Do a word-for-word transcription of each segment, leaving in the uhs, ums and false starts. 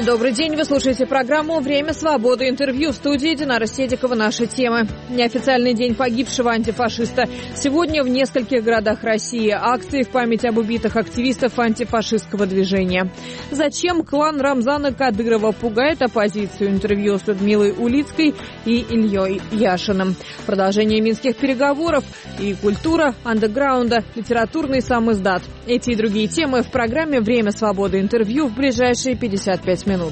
Добрый день, вы слушаете программу «Время свободы». Интервью в студии Динара Седикова. Наша тема. Неофициальный день погибшего антифашиста. Сегодня в нескольких городах России акции в память об убитых активистов антифашистского движения. Зачем клан Рамзана Кадырова пугает оппозицию? Интервью с Людмилой Улицкой и Ильей Яшиным. Продолжение минских переговоров и культура андеграунда, литературный самиздат. Эти и другие темы в программе «Время свободы». Интервью в ближайшие пятьдесят пять минут.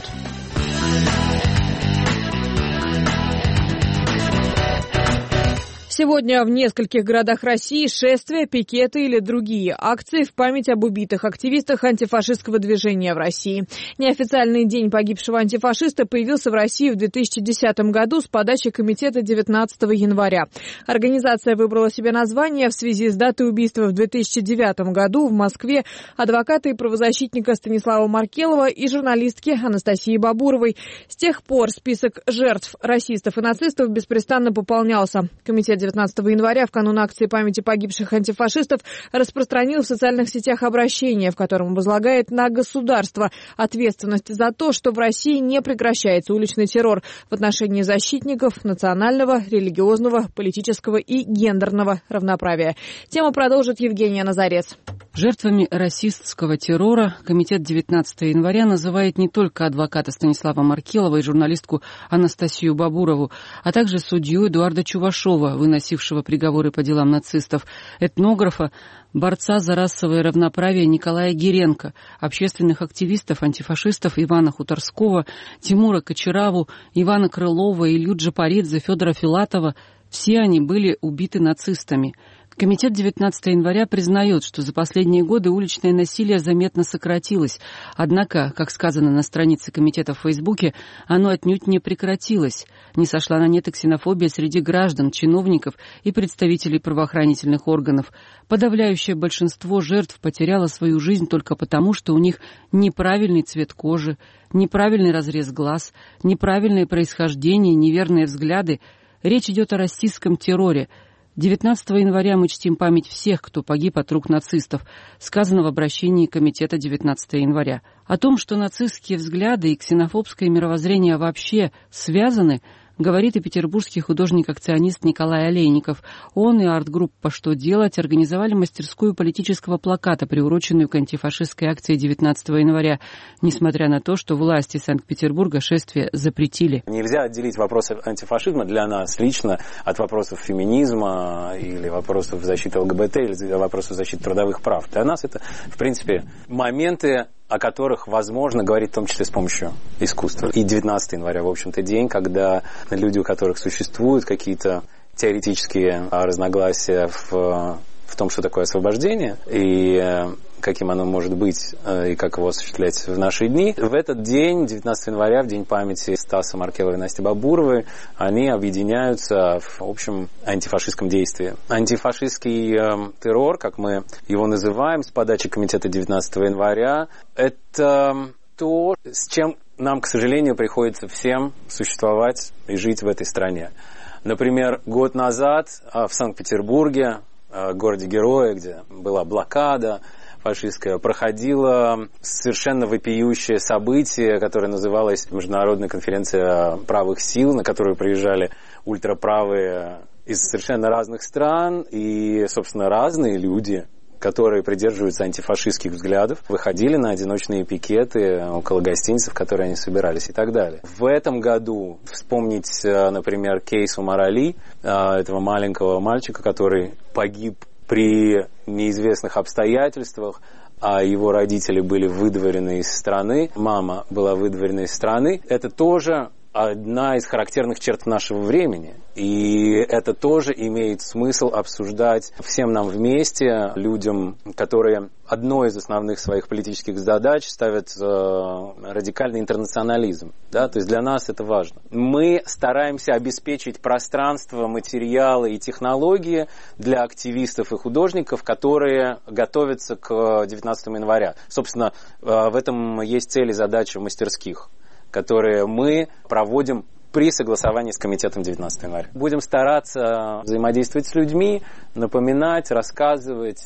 Сегодня в нескольких городах России шествия, пикеты или другие акции в память об убитых активистах антифашистского движения в России. Неофициальный день погибшего антифашиста появился в России в две тысячи десятом году с подачи комитета девятнадцатого января. Организация выбрала себе название в связи с датой убийства в две тысячи девятом году в Москве адвоката и правозащитника Станислава Маркелова и журналистки Анастасии Бабуровой. С тех пор список жертв расистов и нацистов беспрестанно пополнялся. Комитет девятнадцатого января в канун акции памяти погибших антифашистов распространил в социальных сетях обращение, в котором возлагает на государство ответственность за то, что в России не прекращается уличный террор в отношении защитников национального, религиозного, политического и гендерного равноправия. Тему продолжит Евгения Назарец. Жертвами расистского террора комитет девятнадцатого января называет не только адвоката Станислава Маркелова и журналистку Анастасию Бабурову, а также судью Эдуарда Чувашова, выносившего приговоры по делам нацистов, этнографа, борца за расовое равноправие Николая Гиренко, общественных активистов, антифашистов Ивана Хуторского, Тимура Кочараву, Ивана Крылова, Илью Джапаридзе, Федора Филатова. Все они были убиты нацистами. Комитет девятнадцатого января признает, что за последние годы уличное насилие заметно сократилось. Однако, как сказано на странице комитета в Фейсбуке, оно отнюдь не прекратилось. Не сошла на нет и ксенофобия среди граждан, чиновников и представителей правоохранительных органов. Подавляющее большинство жертв потеряло свою жизнь только потому, что у них неправильный цвет кожи, неправильный разрез глаз, неправильное происхождение, неверные взгляды. Речь идет о расистском терроре. девятнадцатого января мы чтим память всех, кто погиб от рук нацистов, сказано в обращении комитета девятнадцатого января. О том, что нацистские взгляды и ксенофобское мировоззрение вообще связаны, говорит и петербургский художник-акционист Николай Олейников. Он и арт-группа «Что делать» организовали мастерскую политического плаката, приуроченную к антифашистской акции девятнадцатого января, несмотря на то, что власти Санкт-Петербурга шествие запретили. Нельзя отделить вопросы антифашизма для нас лично от вопросов феминизма или вопросов защиты ЛГБТ или вопросов защиты трудовых прав. Для нас это, в принципе, моменты, о которых возможно говорить в том числе с помощью искусства. И девятнадцатого января, в общем-то, день, когда люди, у которых существуют какие-то теоретические разногласия в, в том, что такое освобождение, и каким оно может быть, и как его осуществлять в наши дни. В этот день, девятнадцатого января, в день памяти Стаса Маркелова и Насти Бабуровой, они объединяются в общем антифашистском действии. Антифашистский э, террор, как мы его называем, с подачи комитета девятнадцатого января, это то, с чем нам, к сожалению, приходится всем существовать и жить в этой стране. Например, год назад в Санкт-Петербурге, городе-герое, где была блокада фашистская, проходило совершенно вопиющее событие, которое называлось Международная конференция правых сил, на которую приезжали ультраправые из совершенно разных стран и, собственно, разные люди, которые придерживаются антифашистских взглядов, выходили на одиночные пикеты около гостиниц, в которые они собирались и так далее. В этом году вспомнить, например, кейс Умар Али, этого маленького мальчика, который погиб при неизвестных обстоятельствах, а его родители были выдворены из страны, мама была выдворена из страны. Это тоже одна из характерных черт нашего времени. И это тоже имеет смысл обсуждать всем нам вместе, людям, которые одной из основных своих политических задач ставят э, радикальный интернационализм. Да? То есть для нас это важно. Мы стараемся обеспечить пространство, материалы и технологии для активистов и художников, которые готовятся к девятнадцатому января. Собственно, э, в этом есть цель и задача мастерских, которые мы проводим при согласовании с комитетом девятнадцатого января. Будем стараться взаимодействовать с людьми, напоминать, рассказывать,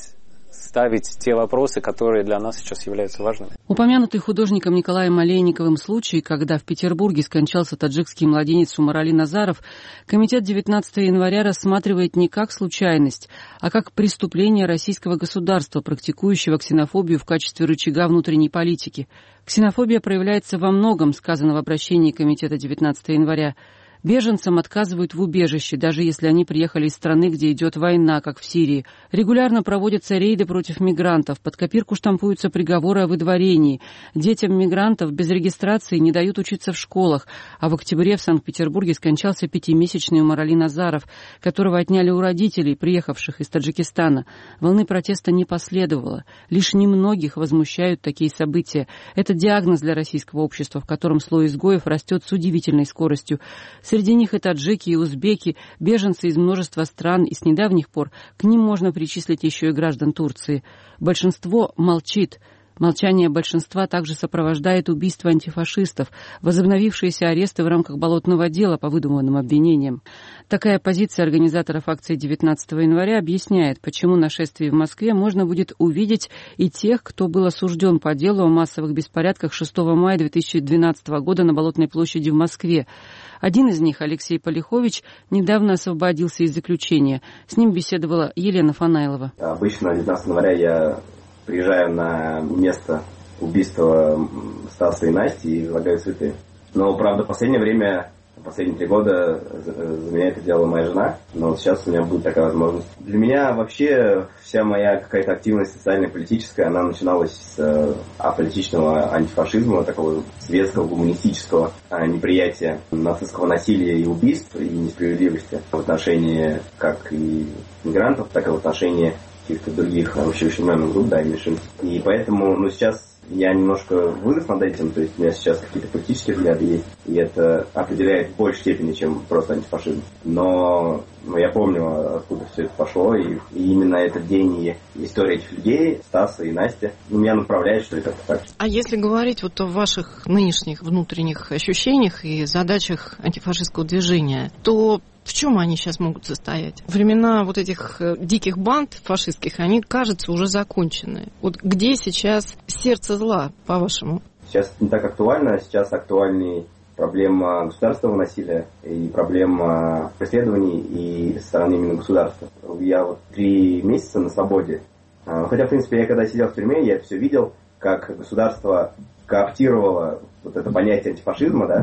ставить те вопросы, которые для нас сейчас являются важными. Упомянутый художником Николаем Олейниковым случай, когда в Петербурге скончался таджикский младенец Умарали Назаров, комитет девятнадцатого января рассматривает не как случайность, а как преступление российского государства, практикующего ксенофобию в качестве рычага внутренней политики. Ксенофобия проявляется во многом, сказано в обращении комитета девятнадцатого января. Беженцам отказывают в убежище, даже если они приехали из страны, где идет война, как в Сирии. Регулярно проводятся рейды против мигрантов, под копирку штампуются приговоры о выдворении. Детям мигрантов без регистрации не дают учиться в школах. А в октябре в Санкт-Петербурге скончался пятимесячный Умарали Назаров, которого отняли у родителей, приехавших из Таджикистана. Волны протеста не последовало. Лишь немногих возмущают такие события. Это диагноз для российского общества, в котором слой изгоев растет с удивительной скоростью. Среди них и таджики, и узбеки, беженцы из множества стран, и с недавних пор к ним можно причислить еще и граждан Турции. Большинство молчит. Молчание большинства также сопровождает убийство антифашистов, возобновившиеся аресты в рамках болотного дела по выдуманным обвинениям. Такая позиция организаторов акции девятнадцатого января объясняет, почему на шествии в Москве можно будет увидеть и тех, кто был осужден по делу о массовых беспорядках шестого мая две тысячи двенадцатого года на Болотной площади в Москве. Один из них, Алексей Полихович, недавно освободился из заключения. С ним беседовала Елена Фанайлова. Обычно девятнадцатого января я приезжаю на место убийства Стаса и Насти и излагаю цветы. Но, правда, в последнее время, последние три года за меня это делала моя жена, но сейчас у меня будет такая возможность. Для меня вообще вся моя какая-то активность социальная, политическая, она начиналась с аполитичного антифашизма, такого светского, гуманистического неприятия нацистского насилия и убийств, и несправедливости в отношении как и мигрантов, так и в отношении каких-то других вообще очень много групп, да, и меньшинств. И поэтому, ну, сейчас я немножко вырос над этим, то есть у меня сейчас какие-то политические взгляды есть, и это определяет в большей степени, чем просто антифашизм. Но, но я помню, откуда все это пошло, и, и именно этот день и история этих людей, Стаса и Насти, меня направляет, что это так. А если говорить вот о ваших нынешних внутренних ощущениях и задачах антифашистского движения, то в чем они сейчас могут состоять? Времена вот этих диких банд фашистских, они, кажется, уже закончены. Вот где сейчас сердце зла, по-вашему? Сейчас не так актуально, сейчас актуальней проблема государственного насилия и проблема преследований и со стороны именно государства. Я вот три месяца на свободе. Хотя, в принципе, я когда сидел в тюрьме, я все видел, как государство кооптировало вот это понятие антифашизма, да,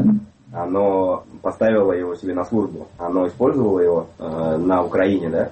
оно поставило его себе на службу, оно использовало его э, на Украине, да,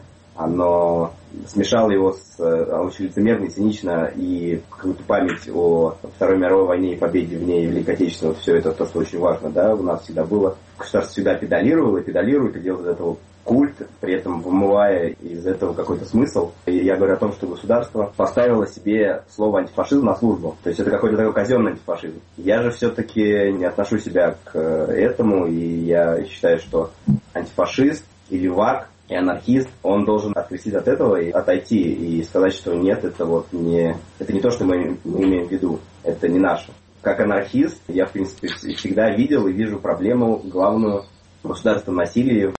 оно смешало его с э, очень лицемерно и цинично, и какую-то память о Второй мировой войне и победе в ней Великой Отечественной, все это то, что очень важно, да, у нас всегда было. Государство всегда педалировало и педалирует, и делает из этого культ, при этом вымывая из этого какой-то смысл. И я говорю о том, что государство поставило себе слово антифашизм на службу. То есть это какой-то такой казенный антифашизм. Я же все-таки не отношу себя к этому, и я считаю, что антифашист или враг и анархист, он должен откреститься от этого и отойти, и сказать, что нет, это вот не, это не то, что мы, мы имеем в виду, это не наше. Как анархист, я, в принципе, всегда видел и вижу проблему главную в государственном насилии,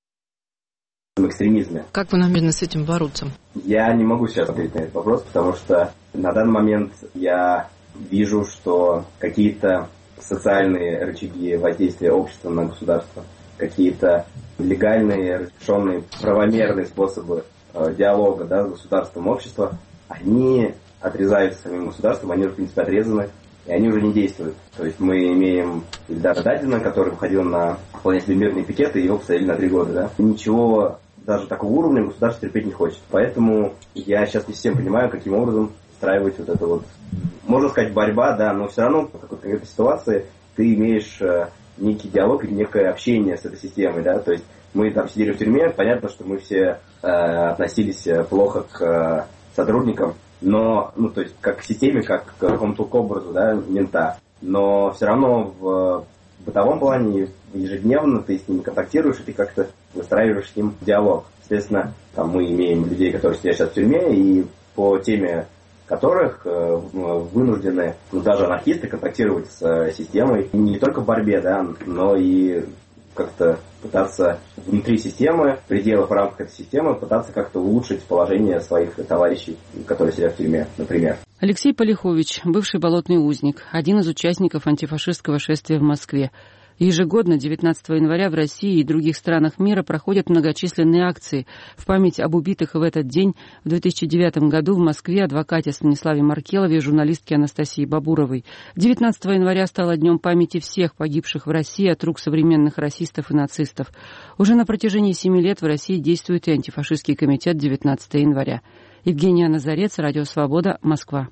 в экстремизме. Как вы намерены с этим бороться? Я не могу сейчас ответить на этот вопрос, потому что на данный момент я вижу, что какие-то социальные рычаги воздействия общества на государство, какие-то легальные, разрешенные, правомерные способы э, диалога, да, с государством общества, они отрезаются самим государством, они уже, в принципе, отрезаны, и они уже не действуют. То есть мы имеем Ильдара Дадина, который выходил на вполне себе мирные пикеты, и его посадили на три года. Да? Ничего даже такого уровня государство терпеть не хочет. Поэтому я сейчас не совсем понимаю, каким образом устраивать вот это вот, можно сказать, борьба, да, но все равно в какой-то конкретной ситуации ты имеешь э, некий диалог и некое общение с этой системой, да, то есть мы там сидели в тюрьме, понятно, что мы все э, относились плохо к э, сотрудникам, но, ну, то есть, как к системе, как к какому-то образу, да, мента, но все равно в бытовом плане ежедневно ты с ними контактируешь, и ты как-то выстраиваешь с ним диалог. Естественно, там мы имеем людей, которые сидят сейчас в тюрьме, и по теме которых э, вынуждены, ну, даже анархисты контактировать с э, системой не только в борьбе, да, но и как-то пытаться внутри системы, в пределах, в рамках этой системы, пытаться как-то улучшить положение своих товарищей, которые сидят в тюрьме, например. Алексей Полихович, бывший болотный узник, один из участников антифашистского шествия в Москве. Ежегодно, девятнадцатого января, в России и других странах мира проходят многочисленные акции в память об убитых в этот день. В две тысячи девятом году в Москве адвокате Станиславе Маркелове и журналистке Анастасии Бабуровой. девятнадцатого января стало днем памяти всех погибших в России от рук современных расистов и нацистов. Уже на протяжении семи лет в России действует и антифашистский комитет девятнадцатого января. Евгения Назарец, Радио Свобода, Москва.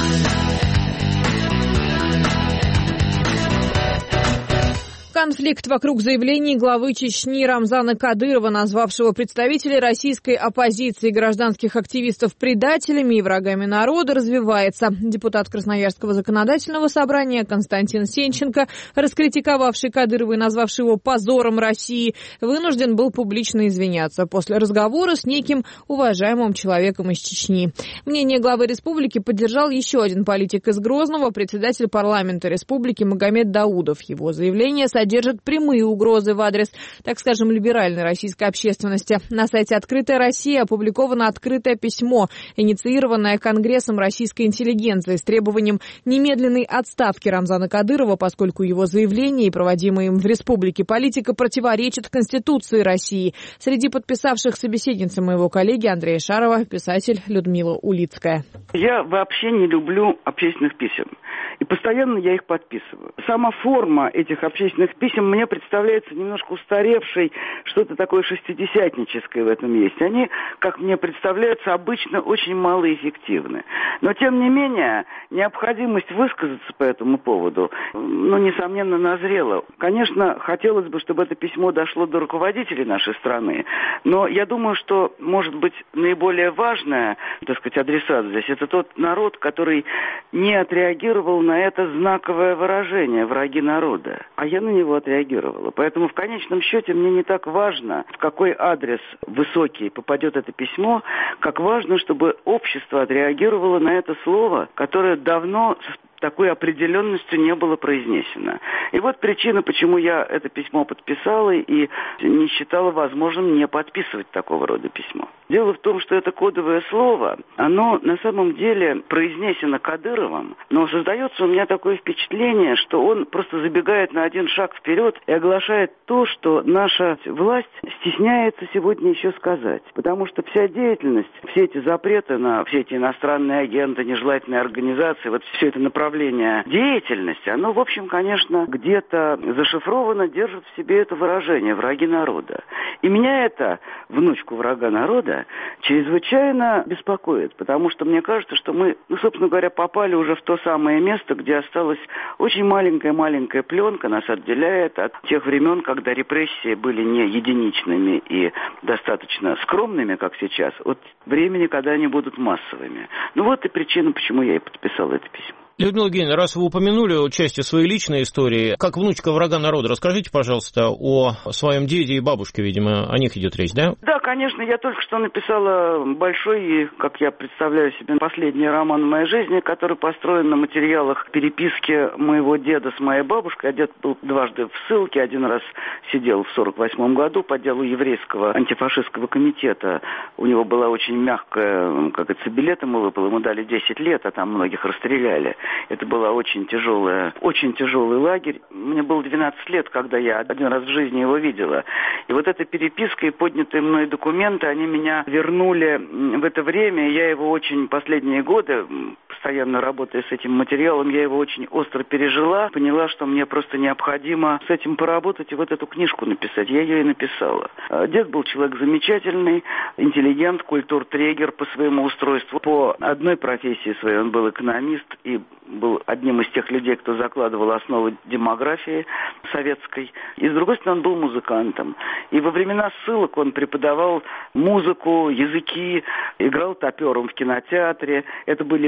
Конфликт вокруг заявлений главы Чечни Рамзана Кадырова, назвавшего представителей российской оппозиции и гражданских активистов предателями и врагами народа, развивается. Депутат Красноярского законодательного собрания Константин Сенченко, раскритиковавший Кадырова и назвавший его позором России, вынужден был публично извиняться после разговора с неким уважаемым человеком из Чечни. Мнение главы республики поддержал еще один политик из Грозного, председатель парламента республики Магомед Даудов. Его заявление содержит содержит прямые угрозы в адрес, так скажем, либеральной российской общественности. На сайте «Открытая Россия» опубликовано открытое письмо, инициированное Конгрессом российской интеллигенции с требованием немедленной отставки Рамзана Кадырова, поскольку его заявление и проводимая им в республике политика противоречит Конституции России. Среди подписавших собеседницы моего коллеги Андрея Шарова писатель Людмила Улицкая. Я вообще не люблю общественных писем. И постоянно я их подписываю. Сама форма этих общественных писем мне представляется немножко устаревшей, что-то такое шестидесятническое в этом есть. Они, как мне представляются, обычно очень малоэффективны. Но, тем не менее, необходимость высказаться по этому поводу, ну, несомненно, назрела. Конечно, хотелось бы, чтобы это письмо дошло до руководителей нашей страны, но я думаю, что, может быть, наиболее важное, так сказать, адресат здесь, это тот народ, который не отреагировал на это знаковое выражение «враги народа». А я на него отреагировала. Поэтому в конечном счете мне не так важно, в какой адрес высокий попадет это письмо, как важно, чтобы общество отреагировало на это слово, которое давно такой определенностью не было произнесено. И вот причина, почему я это письмо подписала и не считала возможным не подписывать такого рода письмо. Дело в том, что это кодовое слово, оно на самом деле произнесено Кадыровым, но создается у меня такое впечатление, что он просто забегает на один шаг вперед и оглашает то, что наша власть стесняется сегодня еще сказать. Потому что вся деятельность, все эти запреты на все эти иностранные агенты, нежелательные организации, вот все это направление деятельности, оно, в общем, конечно, где-то зашифровано, держит в себе это выражение «враги народа». И меня это, внучку врага народа, чрезвычайно беспокоит, потому что мне кажется, что мы, ну, собственно говоря, попали уже в то самое место, где осталась очень маленькая-маленькая пленка, нас отделяет от тех времен, когда репрессии были не единичными и достаточно скромными, как сейчас, от времени, когда они будут массовыми. Ну вот и причина, почему я и подписал это письмо. Людмила Евгеньевна, раз вы упомянули части своей личной истории, как внучка врага народа, расскажите, пожалуйста, о своем деде и бабушке, видимо, о них идет речь, да? Да, конечно, я только что написала большой, и, как я представляю себе, последний роман в моей жизни, который построен на материалах переписки моего деда с моей бабушкой. А дед был дважды в ссылке, один раз сидел в сорок восьмом году по делу еврейского антифашистского комитета. У него была очень мягкая, как говорится, билет ему выпал, ему дали десять лет, а там многих расстреляли. Это была очень тяжелая, очень тяжелый лагерь. Мне было двенадцать лет, когда я один раз в жизни его видела. И вот эта переписка и поднятые мной документы, они меня вернули в это время. Я его очень последние годы, постоянно работая с этим материалом, я его очень остро пережила. Поняла, что мне просто необходимо с этим поработать и вот эту книжку написать. Я ее и написала. Дед был человек замечательный, интеллигент, культуртрегер по своему устройству. По одной профессии своей он был экономист и был одним из тех людей, кто закладывал основы демографии советской. И, с другой стороны, он был музыкантом. И во времена ссылок он преподавал музыку, языки, играл топером в кинотеатре. Это были мягкие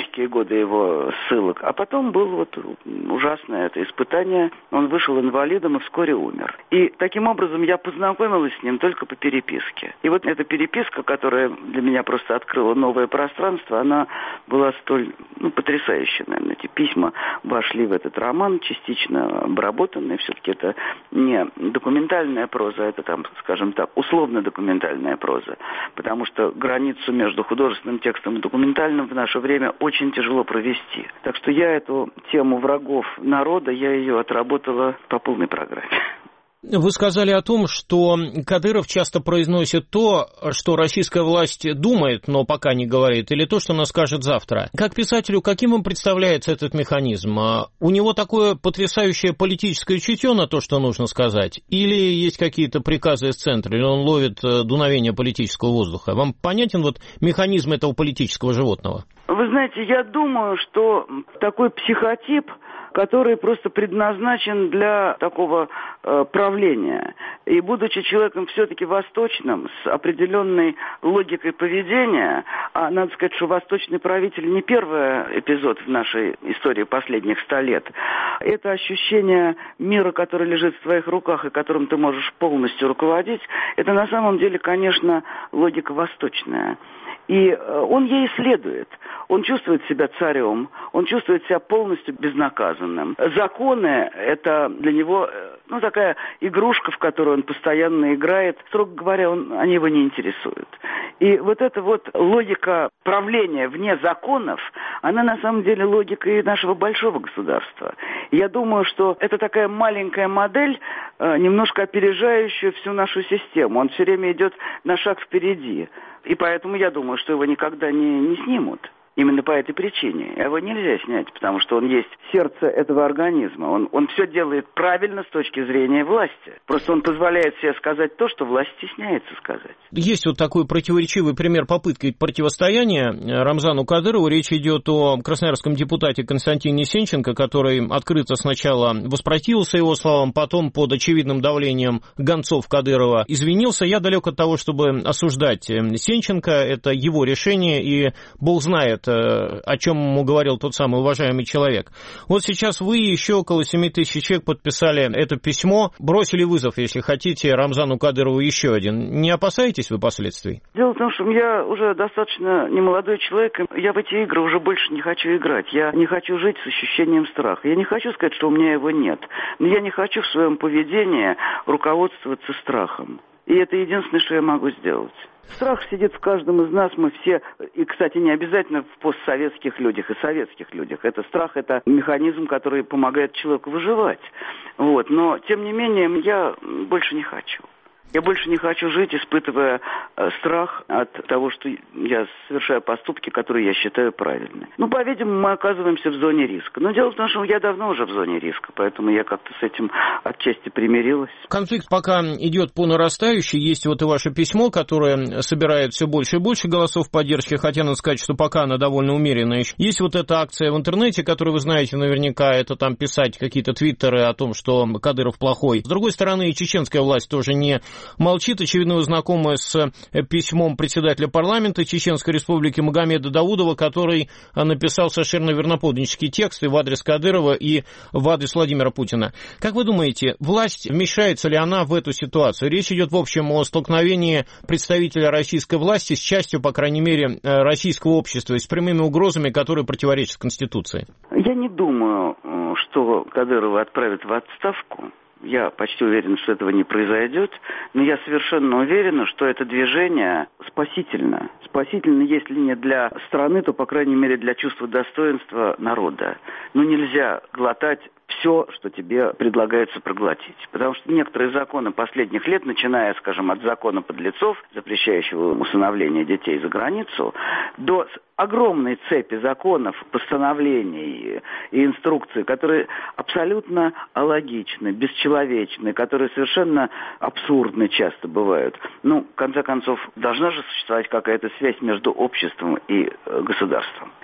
мягкие годы его ссылок. А потом было вот ужасное это испытание. Он вышел инвалидом и вскоре умер. И таким образом я познакомилась с ним только по переписке. И вот эта переписка, которая для меня просто открыла новое пространство, она была столь ну, потрясающая, наверное. Эти письма вошли в этот роман, частично обработанные. Все-таки это не документальная проза, это там, скажем так, условно-документальная проза. Потому что границу между художественным текстом и документальным в наше время очень тяжело провести. Так что я эту тему врагов народа, я ее отработала по полной программе. Вы сказали о том, что Кадыров часто произносит то, что российская власть думает, но пока не говорит, или то, что она скажет завтра. Как писателю, каким вам представляется этот механизм? У него такое потрясающее политическое чутье на то, что нужно сказать? Или есть какие-то приказы из центра, или он ловит дуновение политического воздуха? Вам понятен вот механизм этого политического животного? Вы знаете, я думаю, что такой психотип, который просто предназначен для такого э, правления. И будучи человеком все-таки восточным, с определенной логикой поведения, а надо сказать, что восточный правитель не первый эпизод в нашей истории последних ста лет, это ощущение мира, который лежит в твоих руках и которым ты можешь полностью руководить, это на самом деле, конечно, логика восточная. И он ей следует. Он чувствует себя царем, он чувствует себя полностью безнаказанным. Законы – это для него ну, такая игрушка, в которую он постоянно играет. Строго говоря, он, они его не интересуют. И вот эта вот логика правления вне законов, она на самом деле логика и нашего большого государства. Я думаю, что это такая маленькая модель, немножко опережающая всю нашу систему. Он все время идет на шаг впереди. И поэтому я думаю, что его никогда не, не снимут. Именно по этой причине. Его нельзя снять, потому что он есть сердце этого организма. Он, он все делает правильно с точки зрения власти. Просто он позволяет себе сказать то, что власть стесняется сказать. Есть вот такой противоречивый пример попытки противостояния Рамзану Кадырову. Речь идет о красноярском депутате Константине Сенченко, который открыто сначала воспротивился его словам, потом под очевидным давлением гонцов Кадырова извинился. Я далек от того, чтобы осуждать Сенченко. Это его решение, и Бог знает, о чем ему говорил тот самый уважаемый человек. Вот сейчас вы и еще около семи тысяч человек подписали это письмо, бросили вызов, если хотите, Рамзану Кадырову еще один. Не опасаетесь вы последствий? Дело в том, что я уже достаточно немолодой человек, я в эти игры уже больше не хочу играть. Я не хочу жить с ощущением страха. Я не хочу сказать, что у меня его нет, но я не хочу в своем поведении руководствоваться страхом. И это единственное, что я могу сделать. Страх сидит в каждом из нас, мы все, и, кстати, не обязательно в постсоветских людях и советских людях. Это страх, это механизм, который помогает человеку выживать. Вот. Но, тем не менее, я больше не хочу. Я больше не хочу жить, испытывая э, страх от того, что я совершаю поступки, которые я считаю правильными. Ну, по-видимому, мы оказываемся в зоне риска. Но дело в том, что я давно уже в зоне риска, поэтому я как-то с этим отчасти примирилась. Конфликт пока идет по нарастающей. Есть вот и ваше письмо, которое собирает все больше и больше голосов поддержки, хотя надо сказать, что пока она довольно умеренная. Есть вот эта акция в интернете, которую вы знаете наверняка, это там писать какие-то твиттеры о том, что Кадыров плохой. С другой стороны, и чеченская власть тоже не молчит. Очевидно, вы знакомы с письмом председателя парламента Чеченской Республики Магомеда Даудова, который написал совершенно верноподданнический текст и в адрес Кадырова, и в адрес Владимира Путина. Как вы думаете, власть, вмешается ли она в эту ситуацию? Речь идет, в общем, о столкновении представителя российской власти с частью, по крайней мере, российского общества, с прямыми угрозами, которые противоречат Конституции. Я не думаю, что Кадырова отправят в отставку. Я почти уверен, что этого не произойдет, но я совершенно уверена, что это движение спасительно. Спасительно, если не для страны, то, по крайней мере, для чувства достоинства народа. Но нельзя глотать все, что тебе предлагается проглотить. Потому что некоторые законы последних лет, начиная, скажем, от закона подлецов, запрещающего усыновление детей за границу, до огромной цепи законов, постановлений и инструкций, которые абсолютно алогичны, бесчеловечны, которые совершенно абсурдны часто бывают. Ну, в конце концов, должна же существовать какая-то связь между обществом и государством.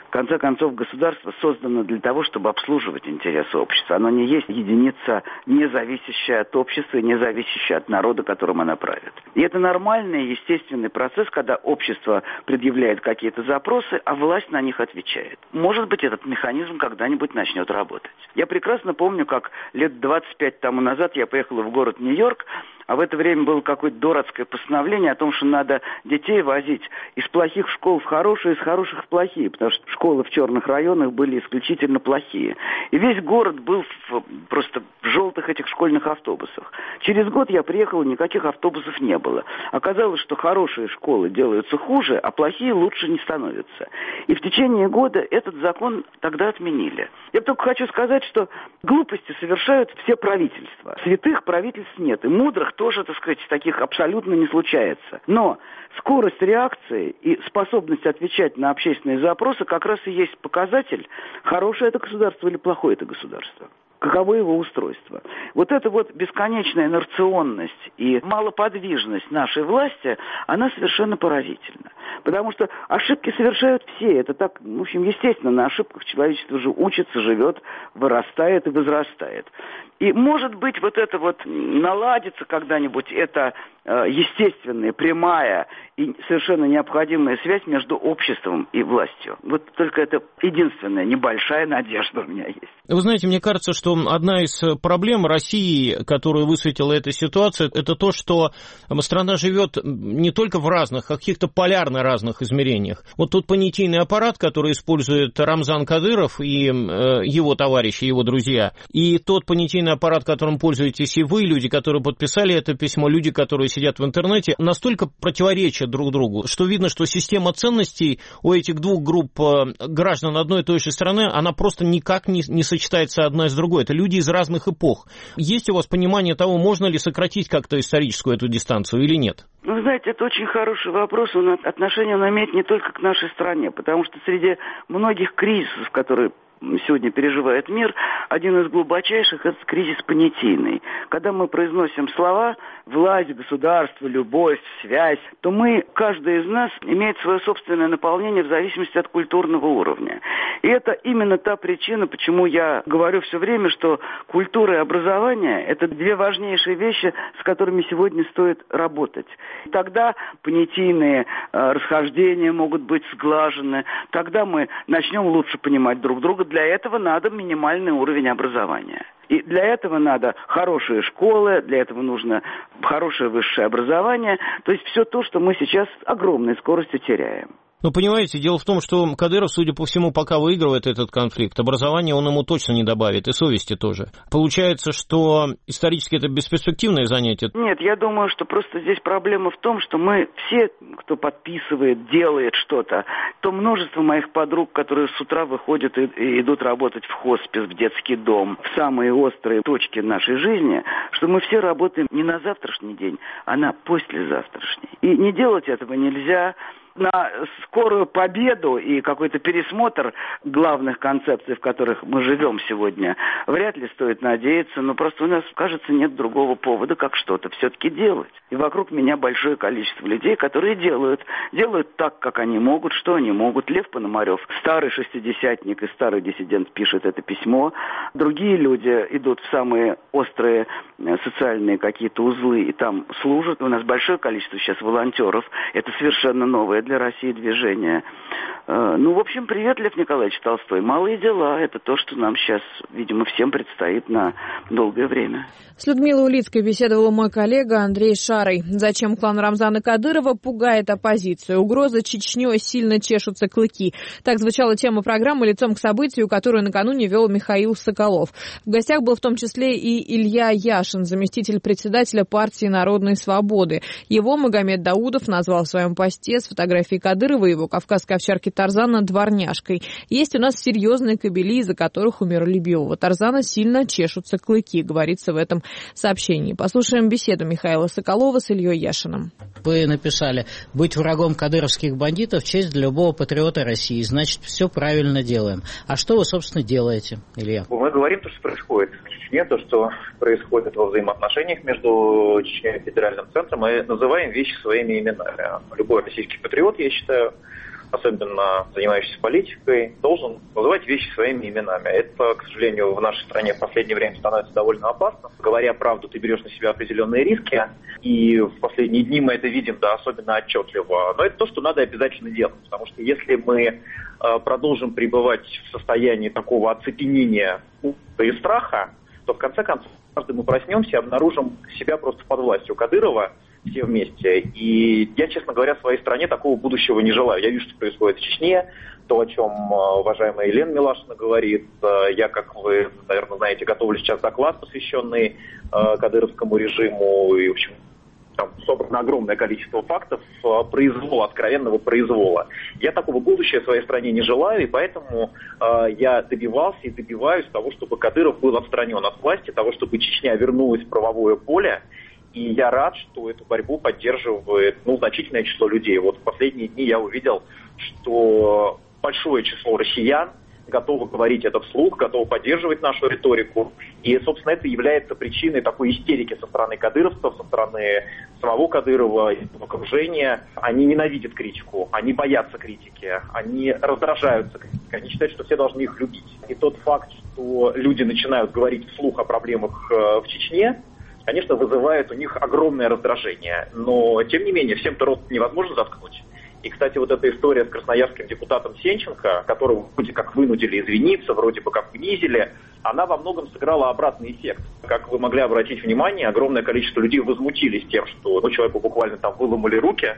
В конце концов, государство создано для того, чтобы обслуживать интересы общества. Оно не есть единица, не зависящая от общества, не зависящая от народа, которым она правит. И это нормальный, естественный процесс, когда общество предъявляет какие-то запросы, а власть на них отвечает. Может быть, этот механизм когда-нибудь начнет работать. Я прекрасно помню, как лет двадцать пять тому назад я поехала в город Нью-Йорк, а в это время было какое-то дурацкое постановление о том, что надо детей возить из плохих школ в хорошие, из хороших в плохие, потому что школы в черных районах были исключительно плохие. И весь город был в, просто в желтых этих школьных автобусах. Через год я приехал, никаких автобусов не было. Оказалось, что хорошие школы делаются хуже, а плохие лучше не становятся. И в течение года этот закон тогда отменили. Я только хочу сказать, что глупости совершают все правительства. Святых правительств нет, и мудрых тоже, так сказать, таких абсолютно не случается. Но скорость реакции и способность отвечать на общественные запросы как раз и есть показатель, хорошее это государство или плохое это государство. Каково его устройство. Вот эта вот бесконечная инерционность и малоподвижность нашей власти, она совершенно поразительна. Потому что ошибки совершают все. Это так, в общем, естественно, на ошибках человечество же учится, живет, вырастает и возрастает. И, может быть, вот это вот наладится когда-нибудь, это э, естественная, прямая и совершенно необходимая связь между обществом и властью. Вот только это единственная небольшая надежда у меня есть. Вы знаете, мне кажется, что одна из проблем России, которую высветила эта ситуация, это то, что страна живет не только в разных, а каких-то полярно разных измерениях. Вот тот понятийный аппарат, который использует Рамзан Кадыров и э, его товарищи, его друзья, и тот понятийный аппарат, которым пользуетесь и вы, люди, которые подписали это письмо, люди, которые сидят в интернете, настолько противоречат друг другу, что видно, что система ценностей у этих двух групп граждан одной и той же страны, она просто никак не, не сочетается одна с другой. Это люди из разных эпох. Есть у вас понимание того, можно ли сократить как-то историческую эту дистанцию или нет? Ну, знаете, это очень хороший вопрос. Он отношение он имеет не только к нашей стране, потому что среди многих кризисов, которые сегодня переживает мир, один из глубочайших – это кризис понятийный. Когда мы произносим слова «власть», «государство», «любовь», «связь», то мы, каждый из нас, имеет свое собственное наполнение в зависимости от культурного уровня. И это именно та причина, почему я говорю все время, что культура и образование – это две важнейшие вещи, с которыми сегодня стоит работать. Тогда понятийные э, расхождения могут быть сглажены, тогда мы начнем лучше понимать друг друга. Для этого надо минимальный уровень образования. И для этого надо хорошие школы, для этого нужно хорошее высшее образование. То есть все то, что мы сейчас с огромной скоростью теряем. Ну, понимаете, дело в том, что Кадыров, судя по всему, пока выигрывает этот конфликт, образование он ему точно не добавит, и совести тоже. Получается, что исторически это бесперспективное занятие? Нет, я думаю, что просто здесь проблема в том, что мы все, кто подписывает, делает что-то, то множество моих подруг, которые с утра выходят и, и идут работать в хоспис, в детский дом, в самые острые точки нашей жизни, что мы все работаем не на завтрашний день, а на послезавтрашний. И не делать этого нельзя. На скорую победу и какой-то пересмотр главных концепций, в которых мы живем сегодня, вряд ли стоит надеяться, но просто у нас, кажется, нет другого повода, как что-то все-таки делать. И вокруг меня большое количество людей, которые делают. Делают так, как они могут, что они могут. Лев Пономарев, старый шестидесятник и старый диссидент, пишет это письмо. Другие люди идут в самые острые социальные какие-то узлы и там служат. У нас большое количество сейчас волонтеров. Это совершенно новое для России движение. Ну, в общем, привет, Лев Николаевич Толстой. Малые дела – это то, что нам сейчас, видимо, всем предстоит на долгое время. С Людмилой Улицкой беседовал мой коллега Андрей Шарый. Зачем клан Рамзана Кадырова пугает оппозицию? Угроза Чечнёй, сильно чешутся клыки. Так звучала тема программы «Лицом к событию», которую накануне вел Михаил Соколов. В гостях был в том числе и Илья Яшин, заместитель председателя партии «Народной свободы». Его Магомед Даудов назвал в своем посте с фотографией Кадырова и его кавказской овчарки Тарзана дворняжкой. Есть у нас серьезные кобели, из-за которых у миролюбивого Тарзана сильно чешутся клыки, говорится в этом сообщении. Послушаем беседу Михаила Соколова с Ильей Яшиным. Вы написали: быть врагом кадыровских бандитов — честь для любого патриота России. Значит, все правильно делаем. А что вы, собственно, делаете, Илья? Мы говорим то, что происходит в Чечне, то, что происходит во взаимоотношениях между Чечней и федеральным центром, и называем вещи своими именами. Любой российский патриот, я считаю, особенно занимающийся политикой, должен называть вещи своими именами. Это, к сожалению, в нашей стране в последнее время становится довольно опасно. Говоря правду, ты берешь на себя определенные риски, и в последние дни мы это видим, да, особенно отчетливо. Но это то, что надо обязательно делать, потому что если мы э, продолжим пребывать в состоянии такого оцепенения и страха, то в конце концов однажды мы проснемся и обнаружим себя просто под властью Кадырова, все вместе. И я, честно говоря, своей стране такого будущего не желаю. Я вижу, что происходит в Чечне, то, о чем уважаемая Елена Милашина говорит. Я, как вы, наверное, знаете, готовлю сейчас доклад, посвященный кадыровскому режиму. И, в общем, там собрано огромное количество фактов произвола, откровенного произвола. Я такого будущего своей стране не желаю, и поэтому я добивался и добиваюсь того, чтобы Кадыров был отстранен от власти, того, чтобы Чечня вернулась в правовое поле. И я рад, что эту борьбу поддерживает ну, значительное число людей. Вот в последние дни я увидел, что большое число россиян готовы говорить это вслух, готовы поддерживать нашу риторику. И, собственно, это является причиной такой истерики со стороны кадыровцев, со стороны самого Кадырова и окружения. Они ненавидят критику, они боятся критики, они раздражаются критикой, они считают, что все должны их любить. И тот факт, что люди начинают говорить вслух о проблемах в Чечне, конечно, вызывает у них огромное раздражение. Но, тем не менее, всем-то рот невозможно заткнуть. И, кстати, вот эта история с красноярским депутатом Сенченко, которого вроде как вынудили извиниться, вроде бы как унизили, она во многом сыграла обратный эффект. Как вы могли обратить внимание, огромное количество людей возмутились тем, что ну, человеку буквально там выломали руки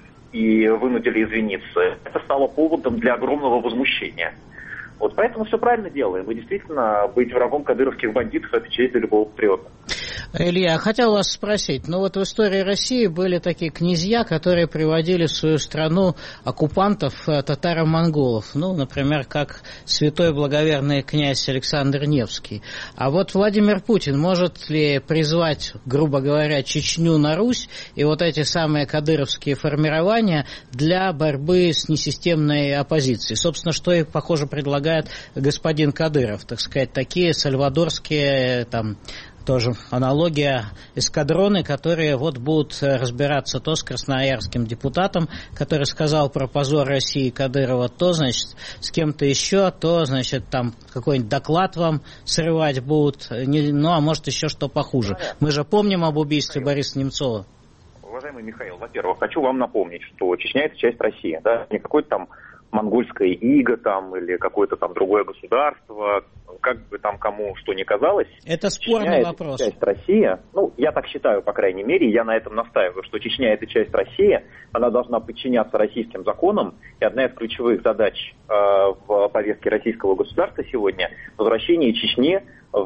и вынудили извиниться. Это стало поводом для огромного возмущения. Вот поэтому все правильно делаем. И действительно, быть врагом кадыровских бандитов – это честь для любого патриота. Илья, хотел вас спросить, ну вот в истории России были такие князья, которые приводили в свою страну оккупантов татаро-монголов, ну, например, как святой благоверный князь Александр Невский. А вот Владимир Путин может ли призвать, грубо говоря, Чечню на Русь и вот эти самые кадыровские формирования для борьбы с несистемной оппозицией? Собственно, что и, похоже, предлагает господин Кадыров, так сказать, такие сальвадорские там... Тоже аналогия, эскадроны, которые вот будут разбираться то с красноярским депутатом, который сказал про позор России Кадырова, то, значит, с кем-то еще, то, значит, там какой-нибудь доклад вам срывать будут, ну, а может, еще что похуже. Мы же помним об убийстве Бориса Немцова. Уважаемый Михаил, во-первых, хочу вам напомнить, что Чечня – это часть России, да, не какой-то там монгольское иго там или какое-то там другое государство, как бы там кому что ни казалось. Это спорный Чечня вопрос. Это часть России. Ну, я так считаю, по крайней мере, я на этом настаиваю, что Чечня это часть России, она должна подчиняться российским законам, и одна из ключевых задач э, в повестке российского государства сегодня – возвращение Чечни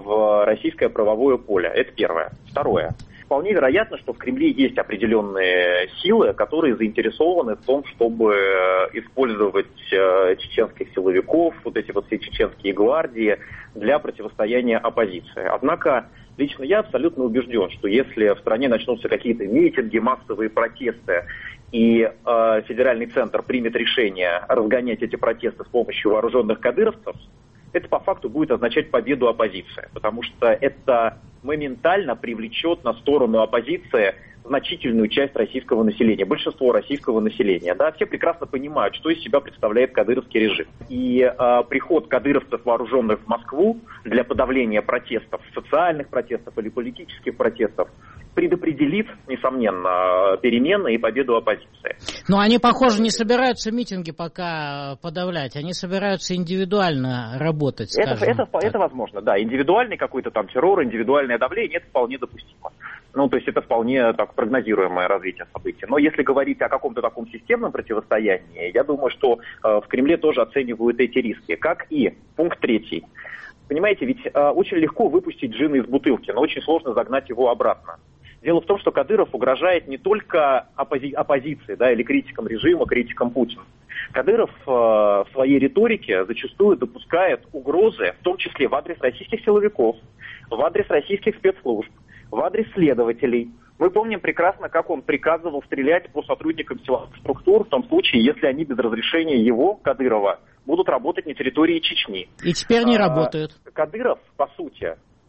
в российское правовое поле. Это первое. Второе. Вполне вероятно, что в Кремле есть определенные силы, которые заинтересованы в том, чтобы использовать чеченских силовиков, вот эти вот все чеченские гвардии для противостояния оппозиции. Однако лично я абсолютно убежден, что если в стране начнутся какие-то митинги, массовые протесты, и э, федеральный центр примет решение разгонять эти протесты с помощью вооруженных кадыровцев, это по факту будет означать победу оппозиции, потому что это моментально привлечет на сторону оппозиции значительную часть российского населения, большинство российского населения. Да, все прекрасно понимают, что из себя представляет кадыровский режим. И э, приход кадыровцев, вооруженных в Москву для подавления протестов, социальных протестов или политических протестов, предопределит, несомненно, перемены и победу оппозиции. Но они, похоже, не собираются митинги пока подавлять, они собираются индивидуально работать, скажем. Это, это, это возможно, да. Индивидуальный какой-то там террор, индивидуальное давление, это вполне допустимо. Ну, то есть это вполне так прогнозируемое развитие событий. Но если говорить о каком-то таком системном противостоянии, я думаю, что э, в Кремле тоже оценивают эти риски. Как и пункт третий. Понимаете, ведь э, очень легко выпустить джина из бутылки, но очень сложно загнать его обратно. Дело в том, что Кадыров угрожает не только оппози- оппозиции, да, или критикам режима, критикам Путина. Кадыров э, в своей риторике зачастую допускает угрозы, в том числе в адрес российских силовиков, в адрес российских спецслужб, в адрес следователей. Мы помним прекрасно, как он приказывал стрелять по сотрудникам силовых структур в том случае, если они без разрешения его, Кадырова, будут работать на территории Чечни. И теперь не а, работают. Кадыров, по сути,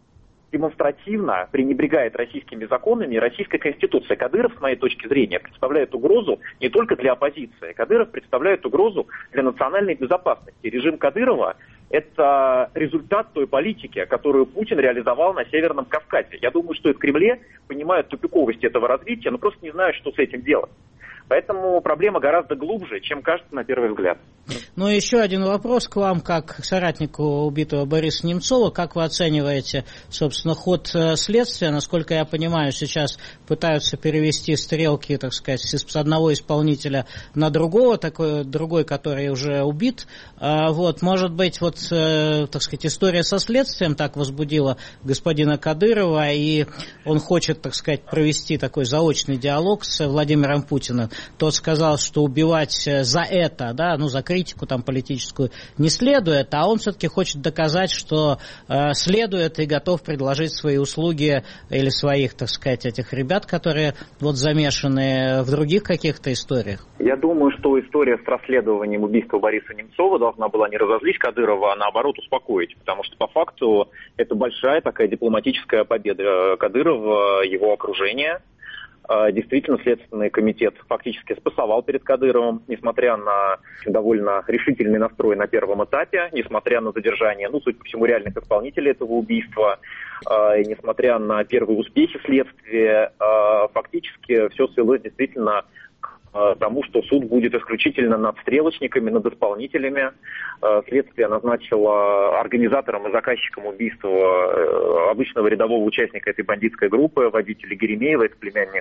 демонстративно пренебрегает российскими законами и российской конституцией. Кадыров, с моей точки зрения, представляет угрозу не только для оппозиции. Кадыров представляет угрозу для национальной безопасности. Режим Кадырова – это результат той политики, которую Путин реализовал на Северном Кавказе. Я думаю, что и в Кремле понимают тупиковость этого развития, но просто не знают, что с этим делать. Поэтому проблема гораздо глубже, чем кажется на первый взгляд. Ну, еще один вопрос к вам, как к соратнику убитого Бориса Немцова. Как вы оцениваете, собственно, ход следствия? Насколько я понимаю, сейчас пытаются перевести стрелки, так сказать, с одного исполнителя на другого, такой другой, который уже убит. Вот, может быть, вот, так сказать, история со следствием так возбудила господина Кадырова, и он хочет, так сказать, провести такой заочный диалог с Владимиром Путиным. Тот сказал, что убивать за это, да, ну, за критику там политическую не следует, а он все-таки хочет доказать, что э, следует и готов предложить свои услуги или своих, так сказать, этих ребят, которые вот замешаны в других каких-то историях. Я думаю, что история с расследованием убийства Бориса Немцова должна была не разозлить Кадырова, а наоборот успокоить, потому что по факту это большая такая дипломатическая победа Кадырова, его окружения. Действительно, Следственный комитет фактически спасовал перед Кадыровым, несмотря на довольно решительный настрой на первом этапе, несмотря на задержание, ну, судя по всему, реальных исполнителей этого убийства, и несмотря на первые успехи следствия, фактически все свелось действительно к тому, что суд будет исключительно над стрелочниками, над исполнителями. Следствие назначило организатором и заказчиком убийства обычного рядового участника этой бандитской группы, водителя Геремеева, это племянник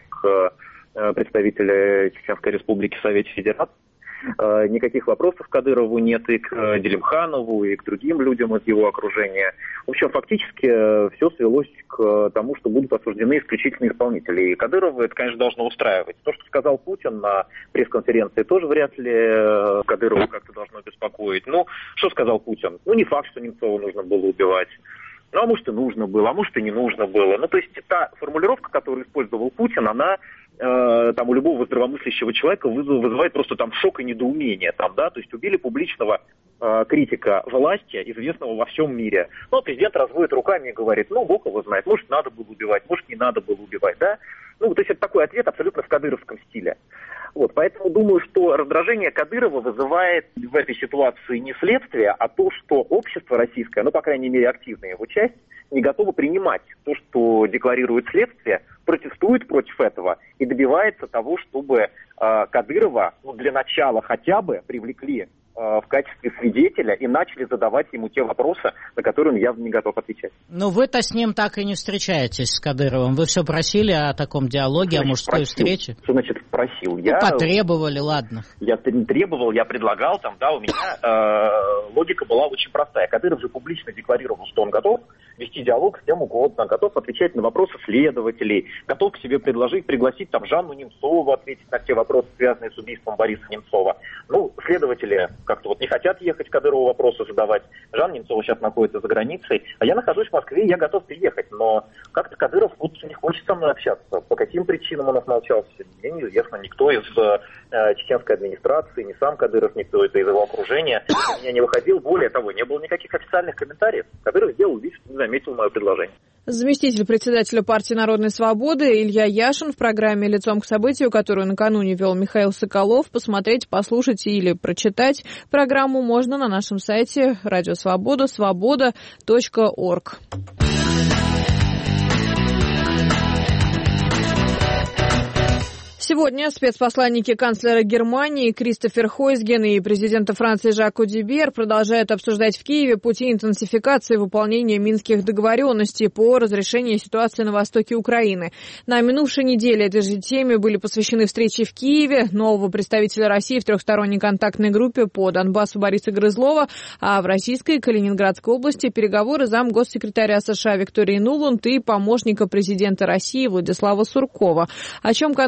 представителя Чеченской Республики в Совете Федерации. Никаких вопросов к Кадырову нет и к Делимханову, и к другим людям из его окружения. В общем, фактически все свелось к тому, что будут осуждены исключительные исполнители. И Кадырова это, конечно, должно устраивать. То, что сказал Путин на пресс-конференции, тоже вряд ли Кадырову как-то должно беспокоить. Ну, что сказал Путин? Ну, не факт, что Немцова нужно было убивать. Ну, а может и нужно было, а может и не нужно было. Ну, то есть та формулировка, которую использовал Путин, она э, там у любого здравомыслящего человека вызывает просто там шок и недоумение. Там, да? То есть убили публичного э, критика власти, известного во всем мире. Ну, президент разводит руками и говорит, ну, Бог его знает, может, надо было убивать, может, не надо было убивать, да? Ну, то есть это такой ответ абсолютно в кадыровском стиле. Вот, поэтому думаю, что раздражение Кадырова вызывает в этой ситуации не следствие, а то, что общество российское, ну, по крайней мере, активная его часть, не готова принимать то, что декларирует следствие, протестует против этого и добивается того, чтобы э, Кадырова, ну, для начала хотя бы привлекли в качестве свидетеля и начали задавать ему те вопросы, на которые он явно не готов отвечать. Но вы-то с ним так и не встречаетесь, с Кадыровым. Вы все просили о таком диалоге, что о мужской просил? встрече? Что значит просил? Ну, я, потребовали, ладно. Я не требовал, я предлагал, там, да, у меня э, логика была очень простая. Кадыров же публично декларировал, что он готов вести диалог с кем угодно, готов отвечать на вопросы следователей, готов к себе предложить, пригласить там Жанну Немцову ответить на те вопросы, связанные с убийством Бориса Немцова. Ну, следователи как-то вот не хотят ехать Кадырову вопросы задавать. Жанна Немцова сейчас находится за границей, а я нахожусь в Москве, и я готов приехать. Но как-то Кадыров будто не хочет со мной общаться. По каким причинам он отмолчался, мне неизвестно. Никто из э, чеченской администрации, ни сам Кадыров, никто из его окружения меня не выходил. Более того, не было никаких официальных комментариев. Кадыров сделал вид, что не заметил мое предложение. Заместитель председателя партии «Народной свободы» Илья Яшин в программе «Лицом к событию», которую накануне вел Михаил Соколов. Посмотреть, послушать или прочитать программу можно на нашем сайте Радио Свобода, свобода точка орг. Сегодня спецпосланники канцлера Германии Кристофер Хойсген и президента Франции Жак Одибер продолжают обсуждать в Киеве пути интенсификации выполнения минских договоренностей по разрешению ситуации на востоке Украины. На минувшей неделе этой же теме были посвящены встречи в Киеве нового представителя России в трехсторонней контактной группе по Донбассу Бориса Грызлова, а в российской Калининградской области переговоры замгоссекретаря США Виктории Нуланд и помощника президента России Владислава Суркова. О чем конкретно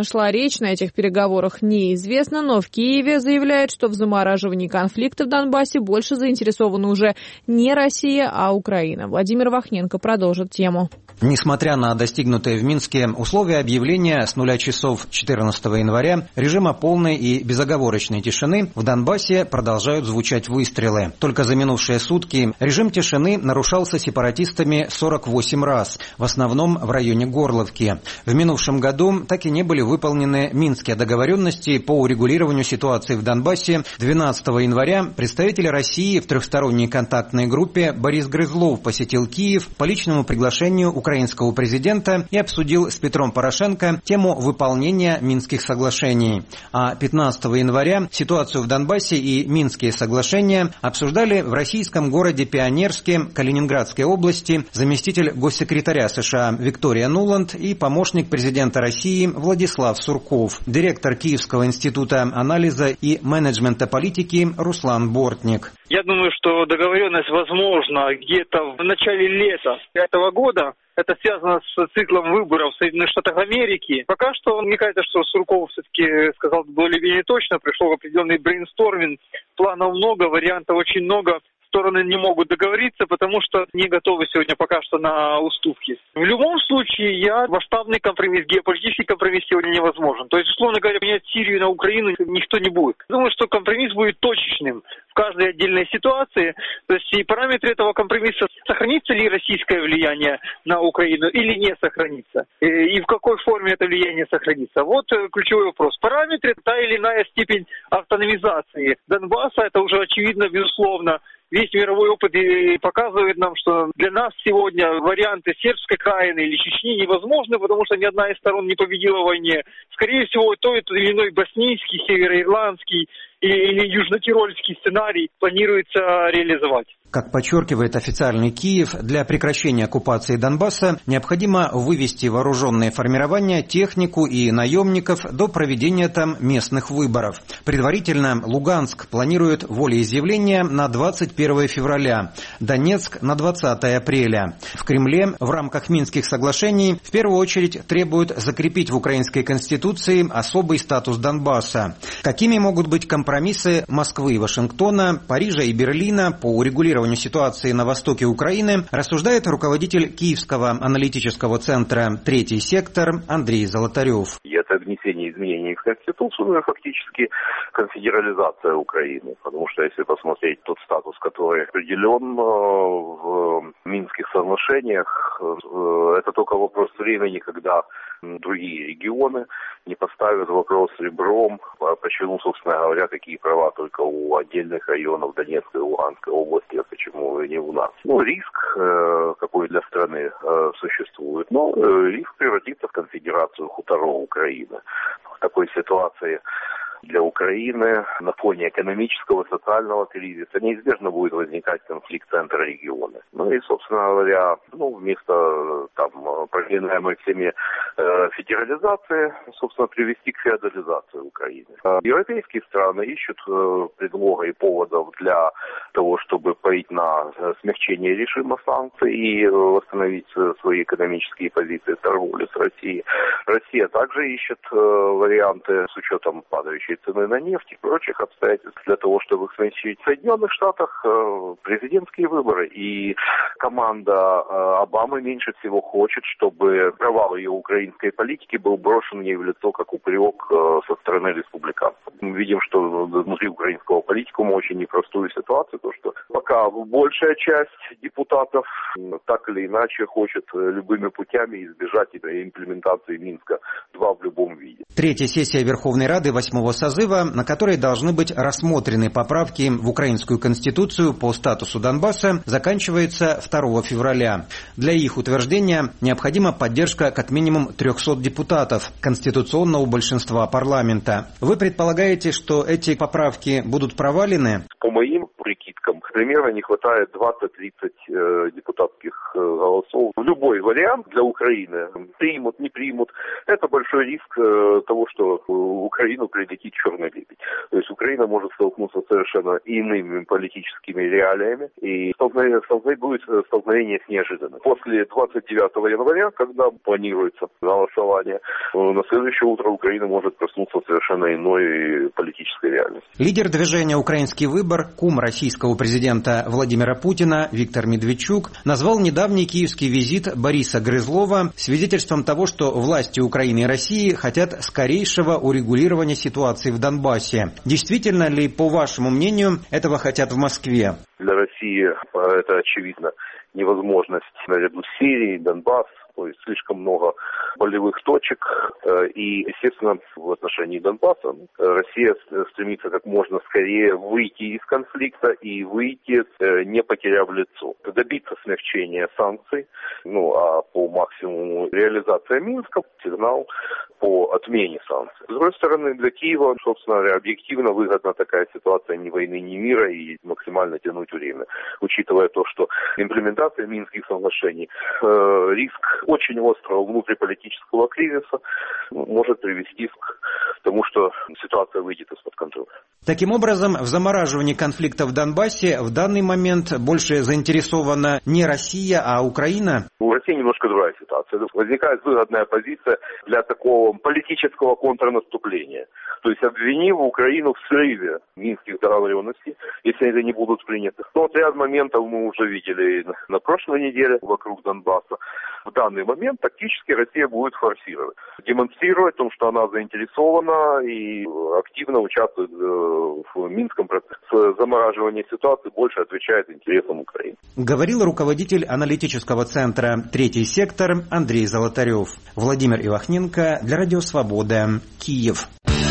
шла речь на этих переговорах, неизвестно, но в Киеве заявляют, что в замораживании конфликта в Донбассе больше заинтересованы уже не Россия, а Украина. Владимир Вахненко продолжит тему. Несмотря на достигнутые в Минске условия объявления с нуля часов четырнадцатого января режима полной и безоговорочной тишины, в Донбассе продолжают звучать выстрелы. Только за минувшие сутки режим тишины нарушался сепаратистами сорок восемь раз, в основном в районе Горловки. В минувшем году так и не были выполнены минские договоренности по урегулированию ситуации в Донбассе. двенадцатого января представитель России в трехсторонней контактной группе Борис Грызлов посетил Киев по личному приглашению украинского президента и обсудил с Петром Порошенко тему выполнения Минских соглашений. А пятнадцатого января ситуацию в Донбассе и Минские соглашения обсуждали в российском городе Пионерске Калининградской области заместитель госсекретаря США Виктория Нуланд и помощник президента России Владислав Сурков, директор Киевского института анализа и менеджмента политики Руслан Бортник. Я думаю, что договоренность возможна где-то в начале лета этого года. Это связано с циклом выборов в Соединенных Штатах Америки. Пока что, мне кажется, что Сурков все-таки сказал более-менее точно, пришел в определенный брейнсторминг. Планов много, вариантов очень много. Стороны не могут договориться, потому что не готовы сегодня пока что на уступки. В любом случае, я масштабный компромисс, геополитический компромисс сегодня невозможен. То есть, условно говоря, менять Сирию на Украину никто не будет. Думаю, что компромисс будет точечным в каждой отдельной ситуации. То есть, и параметры этого компромисса, сохранится ли российское влияние на Украину или не сохранится. И в какой форме это влияние сохранится. Вот ключевой вопрос. Параметры, та или иная степень автономизации Донбасса, это уже очевидно, безусловно. Весь мировой опыт показывает нам, что для нас сегодня варианты сербской краины или Чечни невозможны, потому что ни одна из сторон не победила в войне. Скорее всего, то или иной боснийский, североирландский или южно-тирольский сценарий планируется реализовать. Как подчеркивает официальный Киев, для прекращения оккупации Донбасса необходимо вывести вооруженные формирования, технику и наемников до проведения там местных выборов. Предварительно Луганск планирует волеизъявление на двадцать первое февраля, Донецк на двадцатое апреля. В Кремле в рамках Минских соглашений в первую очередь требуют закрепить в украинской конституции особый статус Донбасса. Какими могут быть компромиссы Москвы и Вашингтона, Парижа и Берлина по урегулированию ситуации на востоке Украины, рассуждает руководитель Киевского аналитического центра «Третий сектор» Андрей Золотарев. И это внесение изменений в Конституцию, ну и фактически конфедерализация Украины. Потому что если посмотреть тот статус, который определен в Минских соглашениях, это только вопрос времени, когда другие регионы не поставят вопрос ребром, почему, собственно говоря, такие права только у отдельных районов Донецкой и Луганской области, а почему не у нас. Ну, риск, э, какой для страны э, существует, но э, риск превратиться в конфедерацию хуторов Украины. В такой ситуации для Украины на фоне экономического и социального кризиса неизбежно будет возникать конфликт центра региона. Ну и, собственно говоря, ну, вместо там проклинаемой всеми э, федерализации, собственно, привести к феодализации Украины. А европейские страны ищут э, предлога и поводов для того, чтобы пойти на смягчение режима санкций и восстановить свои экономические позиции торговли с Россией. Россия также ищет э, варианты с учетом падающей цены на нефть и прочих обстоятельств для того, чтобы смягчить. В Соединенных Штатах э, президентские выборы, и команда э, Обамы меньше всего хочет, чтобы провал ее украинской политики был брошен ей в лицо как упрек э, со стороны республиканцев. Мы видим, что внутри украинского политикума очень непростую ситуацию, то что пока большая часть депутатов так или иначе хочет любыми путями избежать имплементации Минска-два в любом виде. Третья сессия Верховной Рады восьмого созыва, на которой должны быть рассмотрены поправки в Украинскую Конституцию по статусу Донбасса, заканчивается второго февраля. Для их утверждения необходима поддержка как минимум трехсот депутатов конституционного большинства парламента. Вы предполагаете, что эти поправки будут провалены? По моим прикидкам, примерно не хватает двадцать-тридцать э, депутатских э, голосов. Любой вариант для Украины примут, не примут. Это большой риск э, того, что в Украину прилетит черный лебедь. То есть Украина может столкнуться с совершенно иными политическими реалиями, и столкновение, столкновение будет столкновение с неожиданным. После двадцать девятого января, когда планируется голосование, на следующее утро Украина может проснуться в совершенно иной политической реальности. Лидер движения «Украинский выбор», кум российского президента Владимира Путина Виктор Медведчук назвал недавний киевский визит Бориса Грызлова свидетельством того, что власти Украины и России хотят скорейшего урегулирования ситуации в Донбассе. Действительно ли, по вашему мнению, этого хотят в Москве? Для России это, очевидно, невозможность наряду с Сирией, Донбасс, то есть слишком много болевых точек. И, естественно, в отношении Донбасса Россия стремится как можно скорее выйти из конфликта и выйти, не потеряв лицо. Добиться смягчения санкций, ну а по максимуму реализация Минска, сигнал по отмене санкций. С другой стороны, для Киева, собственно говоря, объективно выгодна такая ситуация ни войны, ни мира и максимально тянуть время, учитывая то, что имплементация Минских соглашений, э, риск очень острого внутриполитического кризиса может привести к тому, что ситуация выйдет из-под контроля. Таким образом, в замораживании конфликта в Донбассе в данный момент больше заинтересована не Россия, а Украина? У России немножко другая ситуация. Возникает выгодная позиция для такого политического контрнаступления. То есть обвинив Украину в срыве минских договоренностей, если это не будут приняты. Но вот ряд моментов мы уже видели на прошлой неделе вокруг Донбасса. В данный момент тактически Россия будет форсировать, демонстрировать в том, что она заинтересована и активно участвует в Минском процессе. Замораживание ситуации больше отвечает интересам Украины. Говорил руководитель аналитического центра «Третий сектор» Андрей Золотарев. Владимир Ивахненко для Радио Свобода, Киев.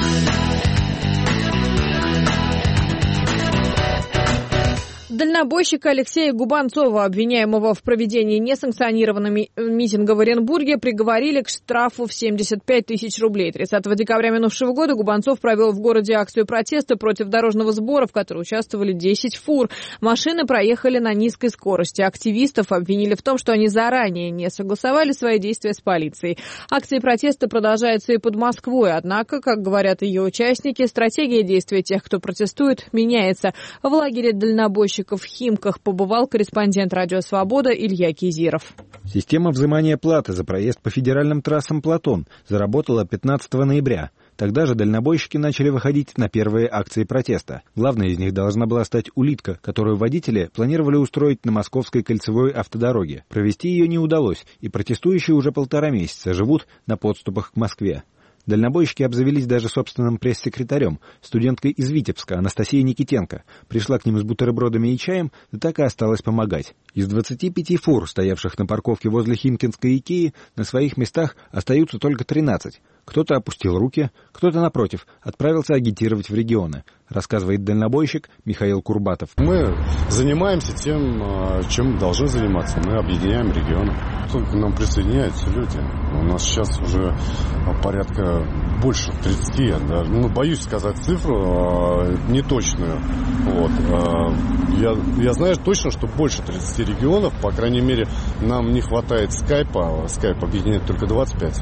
Дальнобойщика Алексея Губанцова, обвиняемого в проведении несанкционированного митинга в Оренбурге, приговорили к штрафу в семьдесят пять тысяч рублей. тридцатого декабря минувшего года Губанцов провел в городе акцию протеста против дорожного сбора, в которой участвовали десять фур. Машины проехали на низкой скорости. Активистов обвинили в том, что они заранее не согласовали свои действия с полицией. Акции протеста продолжаются и под Москвой. Однако, как говорят ее участники, стратегия действия тех, кто протестует, меняется. В лагере дальнобойщиков в Химках побывал корреспондент «Радио Свобода» Илья Кизиров. Система взимания платы за проезд по федеральным трассам «Платон» заработала пятнадцатого ноября. Тогда же дальнобойщики начали выходить на первые акции протеста. Главной из них должна была стать улитка, которую водители планировали устроить на Московской кольцевой автодороге. Провести ее не удалось, и протестующие уже полтора месяца живут на подступах к Москве. Дальнобойщики обзавелись даже собственным пресс-секретарем, студенткой из Витебска Анастасией Никитенко. Пришла к ним с бутербродами и чаем, да так и осталась помогать. Из двадцати пяти фур, стоявших на парковке возле Химкинской Икеи, на своих местах остаются только тринадцать. Кто-то опустил руки, кто-то, напротив, отправился агитировать в регионы, рассказывает дальнобойщик Михаил Курбатов. Мы занимаемся тем, чем должны заниматься. Мы объединяем регионы. Только к нам присоединяются люди. У нас сейчас уже порядка больше тридцати. Да. Ну, боюсь сказать цифру неточную. Вот. Я, я знаю точно, что больше тридцати регионов. По крайней мере, нам не хватает скайпа. Скайп объединяет только двадцать пять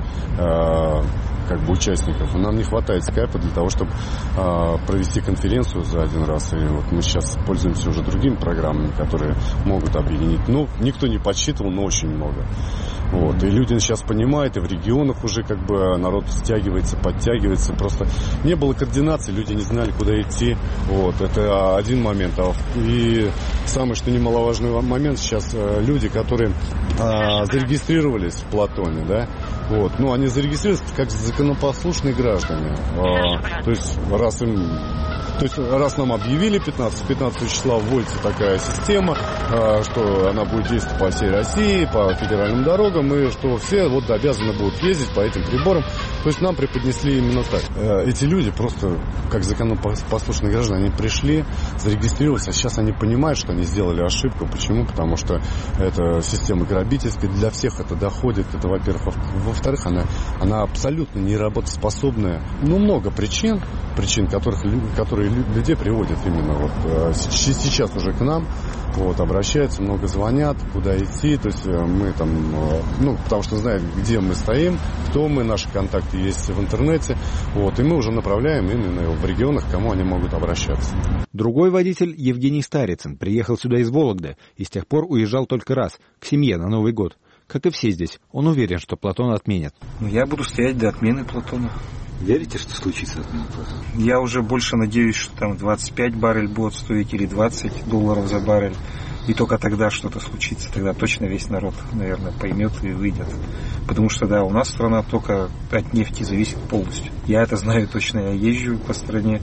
как бы участников. Нам не хватает скайпа для того, чтобы э, провести конференцию за один раз. И вот мы сейчас пользуемся уже другими программами, которые могут объединить. Ну, никто не подсчитывал, но очень много. Вот. И люди сейчас понимают, и в регионах уже как бы народ стягивается, подтягивается. Просто не было координации, люди не знали, куда идти. Вот. Это один момент. И самый, что немаловажный момент, сейчас люди, которые э, зарегистрировались в Платоне, да, вот, ну, они зарегистрировались как законопослушные граждане. Э, то есть, раз им... То есть, раз нам объявили пятнадцатого числа вводится такая система, что она будет действовать по всей России, по федеральным дорогам, и что все вот обязаны будут ездить по этим приборам. То есть, нам преподнесли именно так. Эти люди просто, как законопослушные граждане, они пришли, зарегистрировались, а сейчас они понимают, что они сделали ошибку. Почему? Потому что это система грабительская, для всех это доходит. Это, во-первых. Во-вторых, она, она абсолютно неработоспособная. Ну, много причин, причин, которых, которые которые людей приводят именно вот сейчас уже к нам. Вот, обращаются, много звонят, куда идти, то есть мы там, ну, потому что знаем, где мы стоим, кто мы, наши контакты есть в интернете, вот, и мы уже направляем именно в регионах, к кому они могут обращаться. Другой водитель, Евгений Старицын, приехал сюда из Вологды и с тех пор уезжал только раз, к семье на Новый год. Как и все здесь, он уверен, что Платон отменят. Я буду стоять до отмены Платона. Верите, что случится отмена Платона? Я уже больше надеюсь, что там двадцать пять баррель будет стоить или двадцать долларов за баррель. И только тогда что-то случится. Тогда точно весь народ, наверное, поймет и выйдет. Потому что, да, у нас страна только от нефти зависит полностью. Я это знаю точно. Я езжу по стране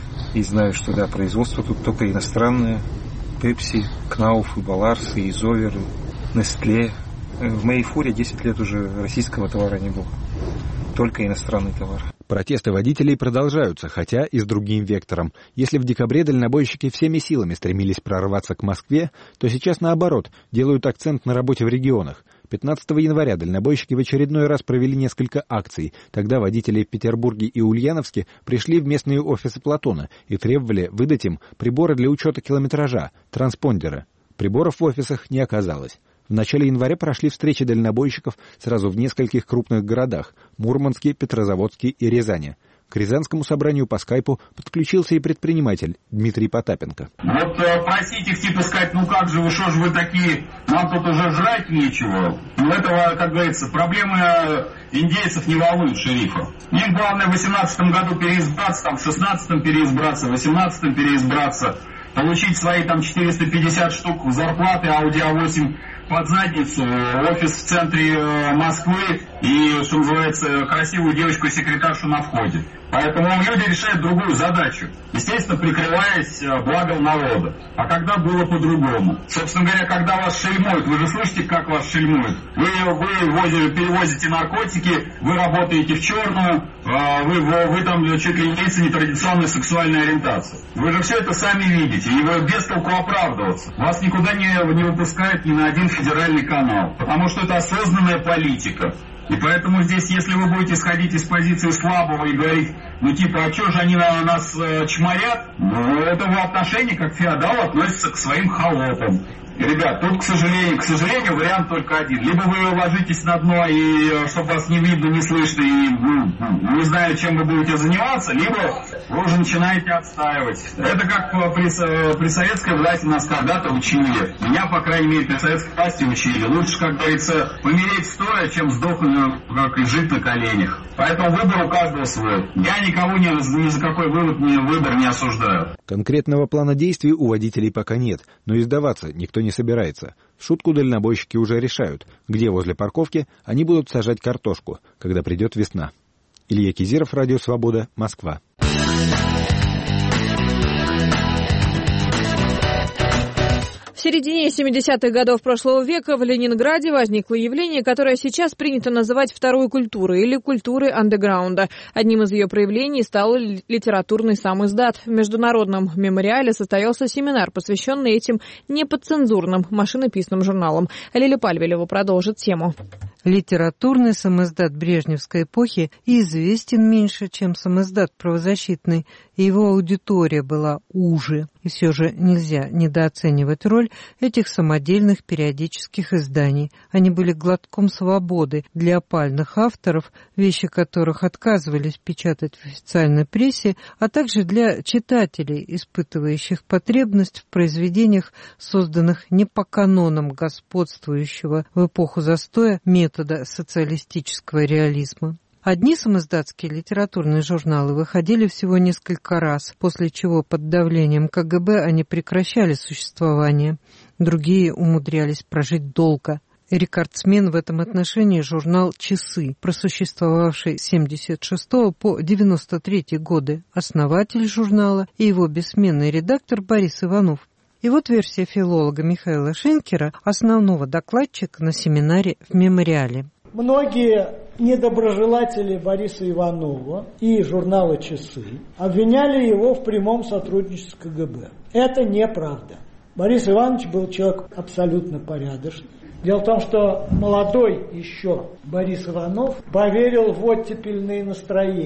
и знаю, что, да, производство тут только иностранное. Пепси, Кнауф, и Баларс, и Изовер, и Нестле. В моей фуре десять лет уже российского товара не было. Только иностранный товар. Протесты водителей продолжаются, хотя и с другим вектором. Если в декабре дальнобойщики всеми силами стремились прорваться к Москве, то сейчас, наоборот, делают акцент на работе в регионах. пятнадцатого января дальнобойщики в очередной раз провели несколько акций. Тогда водители в Петербурге и Ульяновске пришли в местные офисы Платона и требовали выдать им приборы для учета километража, транспондеры. Приборов в офисах не оказалось. В начале января прошли встречи дальнобойщиков сразу в нескольких крупных городах – Мурманске, Петрозаводске и Рязани. К Рязанскому собранию по скайпу подключился и предприниматель Дмитрий Потапенко. Вот просить их типа сказать, ну как же вы, что же вы такие, нам тут уже жрать нечего. Ну этого, как говорится, проблемы индейцев не волнуют шерифа. Им главное в восемнадцатом году переизбраться, там в шестнадцатом переизбраться, в восемнадцатом переизбраться, получить свои там четыреста пятьдесят штук зарплаты Audi а восемь под задницу, офис в центре Москвы и, что называется, красивую девочку-секретаршу на входе. Поэтому люди решают другую задачу, естественно, прикрываясь благом народа. А когда было по-другому? Собственно говоря, когда вас шельмуют, вы же слышите, как вас шельмуют? Вы, вы возите, перевозите наркотики, вы работаете в черную, вы, вы, вы там чуть ли не лица нетрадиционной сексуальной ориентации. Вы же все это сами видите, и вы без толку оправдываться. Вас никуда не, не выпускают ни на один федеральный канал, потому что это осознанная политика. И поэтому здесь, если вы будете исходить из позиции слабого и говорить, ну типа, а что же они на нас э, чморят, ну это в отношении, как феодал относится к своим холопам. И, ребят, тут, к сожалению, к сожалению, вариант только один. Либо вы ложитесь на дно, и чтобы вас не видно, не слышно, и ну, не знаю, чем вы будете заниматься, либо вы уже начинаете отстаивать. Это как при, при советской власти нас когда-то учили. Меня, по крайней мере, при советской власти учили. Лучше, как говорится, помереть стоя, чем сдохнуть, как и жить на коленях. Поэтому выбор у каждого свой. Я никого ни, ни за какой вывод, ни выбор не осуждаю. Конкретного плана действий у водителей пока нет, но и сдаваться никто не собирается. В шутку дальнобойщики уже решают, где возле парковки они будут сажать картошку, когда придет весна. Илья Кизиров, Радио Свобода, Москва. В середине семидесятых годов прошлого века в Ленинграде возникло явление, которое сейчас принято называть второй культурой или культурой андеграунда. Одним из ее проявлений стал литературный самиздат. В Международном мемориале состоялся семинар, посвященный этим неподцензурным машинописным журналам. Лиля Пальвелева продолжит тему. Литературный самиздат брежневской эпохи известен меньше, чем самиздат правозащитный, и его аудитория была уже. И все же нельзя недооценивать роль этих самодельных периодических изданий. Они были глотком свободы для опальных авторов, вещи которых отказывались печатать в официальной прессе, а также для читателей, испытывающих потребность в произведениях, созданных не по канонам господствующего в эпоху застоя метода социалистического реализма. Одни самиздатские литературные журналы выходили всего несколько раз, после чего под давлением ка гэ бэ они прекращали существование. Другие умудрялись прожить долго. Рекордсмен в этом отношении журнал «Часы», просуществовавший с семьдесят шестого по девяносто третий годы, основатель журнала и его бессменный редактор Борис Иванов. И вот версия филолога Михаила Шенкера, основного докладчика на семинаре в мемориале. Многие недоброжелатели Бориса Иванова и журнала «Часы» обвиняли его в прямом сотрудничестве с ка гэ бэ. Это неправда. Борис Иванович был человек абсолютно порядочный. Дело в том, что молодой еще Борис Иванов поверил в оттепельные настроения.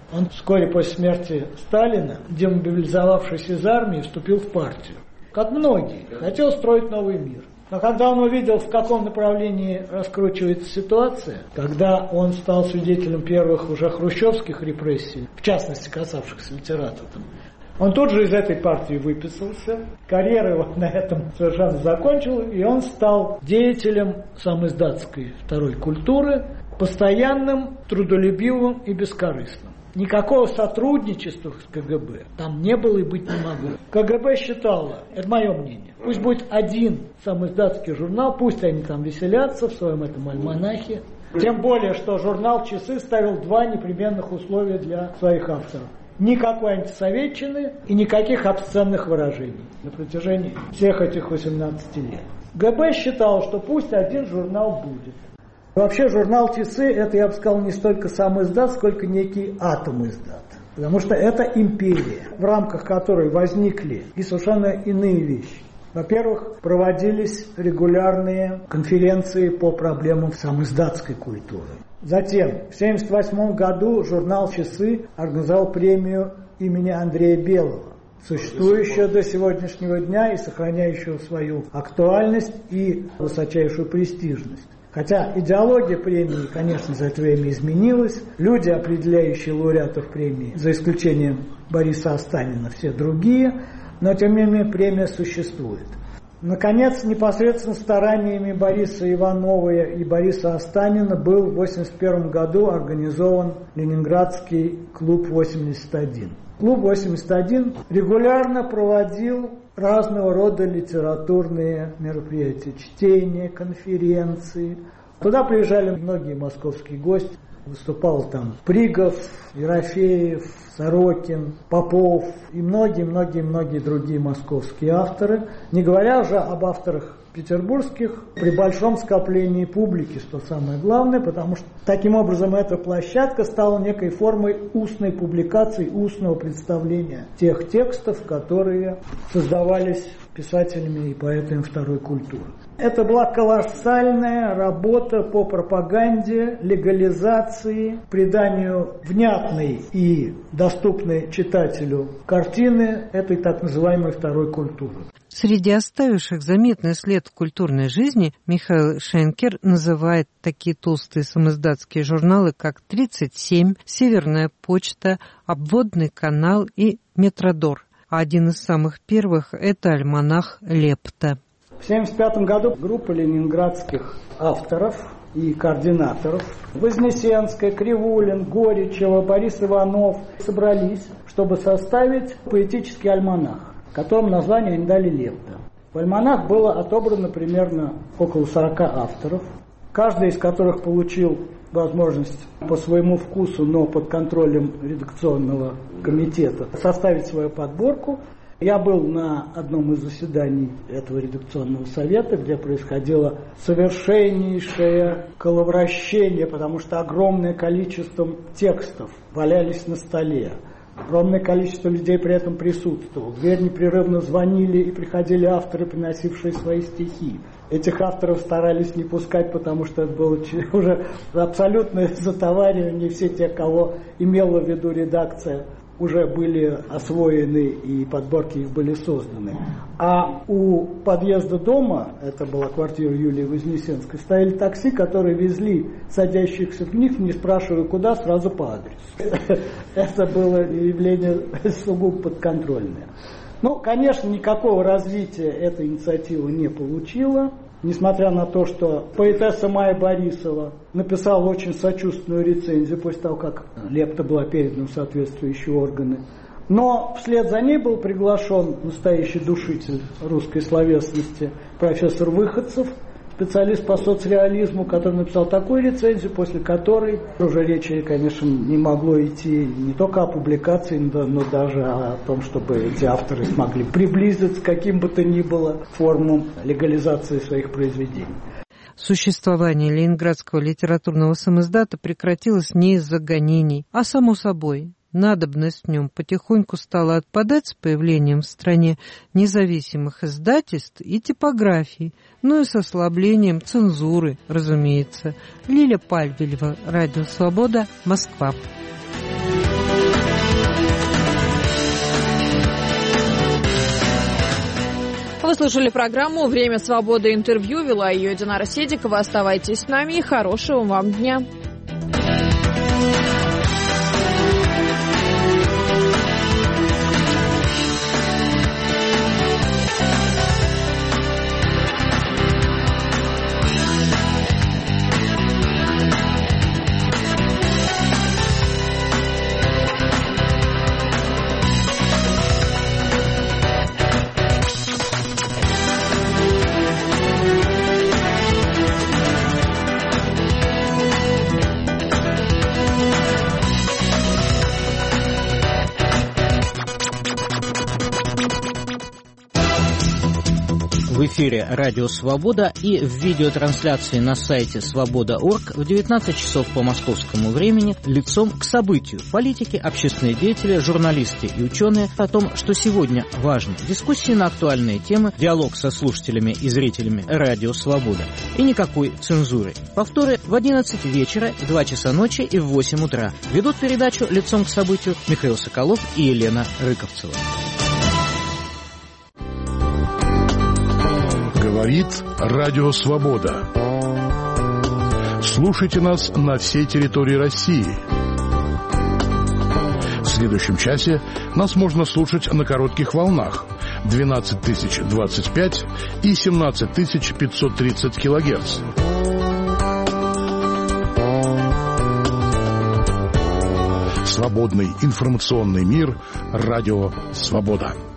Он вскоре после смерти Сталина, демобилизовавшись из армии, вступил в партию. Как многие, хотел строить новый мир. Но когда он увидел, в каком направлении раскручивается ситуация, когда он стал свидетелем первых уже хрущевских репрессий, в частности касавшихся литераторов, он тут же из этой партии выписался, карьера его на этом совершенно закончила, и он стал деятелем самоиздатской второй культуры, постоянным, трудолюбивым и бескорыстным. Никакого сотрудничества с КГБ там не было и быть не могло. КГБ считало, это мое мнение, пусть будет один самоиздатский журнал, пусть они там веселятся в своем этом альманахе. Тем более, что журнал «Часы» ставил два непременных условия для своих авторов. Никакой антисоветчины и никаких обсценных выражений на протяжении всех этих восемнадцати лет. ГБ считал, что пусть один журнал будет. Вообще журнал «Часы» это, я бы сказал, не столько сам издат, сколько некий атом издат. Потому что это империя, в рамках которой возникли и совершенно иные вещи. Во-первых, проводились регулярные конференции по проблемам самоиздатской культуры. Затем, в тысяча девятьсот семьдесят восьмом году журнал «Часы» организовал премию имени Андрея Белого, существующую до сегодняшнего дня и сохраняющую свою актуальность и высочайшую престижность. Хотя идеология премии, конечно, за это время изменилась. Люди, определяющие лауреатов премии, за исключением Бориса Останина, все другие, но тем не менее премия существует. Наконец, непосредственно стараниями Бориса Иванова и Бориса Останина был в восемьдесят первом году организован Ленинградский клуб восемьдесят один. Клуб восемьдесят один регулярно проводил разного рода литературные мероприятия, чтения, конференции. Туда приезжали многие московские гости. Выступал там Пригов, Ерофеев, Сорокин, Попов и многие-многие-многие другие московские авторы. Не говоря уже об авторах петербургских, при большом скоплении публики, что самое главное, потому что таким образом эта площадка стала некой формой устной публикации, устного представления тех текстов, которые создавались писателями и поэтами второй культуры. Это была колоссальная работа по пропаганде, легализации, приданию внятной и доступной читателю картины этой так называемой второй культуры. Среди оставивших заметный след в культурной жизни Михаил Шенкер называет такие толстые самоиздатские журналы, как «тридцать семь», «Северная почта», «Обводный канал» и «Метродор». А один из самых первых – это альманах «Лепта». В тысяча девятьсот семьдесят пятом году группа ленинградских авторов и координаторов Вознесенская, Кривулин, Горячева, Борис Иванов собрались, чтобы составить поэтический альманах, которому название они дали «Лепта». В альманах было отобрано примерно около сорока авторов, каждый из которых получил возможность по своему вкусу, но под контролем редакционного комитета, составить свою подборку. Я был на одном из заседаний этого редакционного совета, где происходило совершеннейшее коловращение, потому что огромное количество текстов валялись на столе. Огромное количество людей при этом присутствовало. В дверь непрерывно звонили и приходили авторы, приносившие свои стихи. Этих авторов старались не пускать, потому что это было уже абсолютное затоваривание. Все те, кого имела в виду редакция, уже были освоены и подборки их были созданы. А у подъезда дома, это была квартира Юлии Вознесенской, стояли такси, которые везли садящихся в них, не спрашивая куда, сразу по адресу. Это было явление сугубо подконтрольное. Ну, конечно, никакого развития эта инициатива не получила. Несмотря на то, что поэтесса Майя Борисова написала очень сочувственную рецензию после того, как «Лепта» была передана в соответствующие органы. Но вслед за ней был приглашен настоящий душитель русской словесности профессор Выходцев, специалист по соцреализму, который написал такую рецензию, после которой уже речи, конечно, не могло идти не только о публикации, но даже о том, чтобы эти авторы смогли приблизиться к каким бы то ни было формам легализации своих произведений. Существование Ленинградского литературного самиздата прекратилось не из-за гонений, а само собой. Надобность в нем потихоньку стала отпадать с появлением в стране независимых издательств и типографий, ну и с ослаблением цензуры, разумеется. Лиля Пальвелева, Радио Свобода, Москва. Вы слушали программу «Время свободы. Интервью». Вела ее Динара Седикова. Оставайтесь с нами и хорошего вам дня. В эфире «Радио Свобода» и в видеотрансляции на сайте свобода точка орг в девятнадцать часов по московскому времени лицом к событию. Политики, общественные деятели, журналисты и ученые о том, что сегодня важно. Дискуссии на актуальные темы, диалог со слушателями и зрителями «Радио Свобода». И никакой цензуры. Повторы в одиннадцать вечера, в два часа ночи и в восемь утра. Ведут передачу лицом к событию Михаил Соколов и Елена Рыковцева. Говорит Радио Свобода. Слушайте нас на всей территории России. В следующем часе нас можно слушать на коротких волнах двенадцать тысяч двадцать пять и семнадцать тысяч пятьсот тридцать килогерц. Свободный информационный мир. Радио Свобода.